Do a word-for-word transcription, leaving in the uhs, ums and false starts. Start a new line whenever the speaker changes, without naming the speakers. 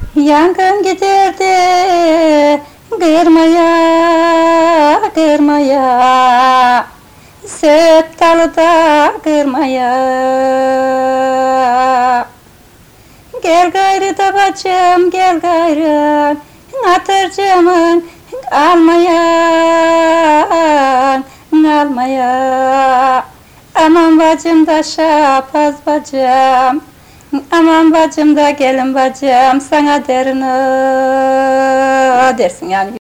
Yangın giderdi kırmaya, kırmaya, söğüt dalı da kırmaya. Gel gayrı da bacım, gel gayrı, atırcımın almaya, almaya. Aman bacım da şapaz bacım, aman bacım da gelin bacım, sana derin o dersin yani.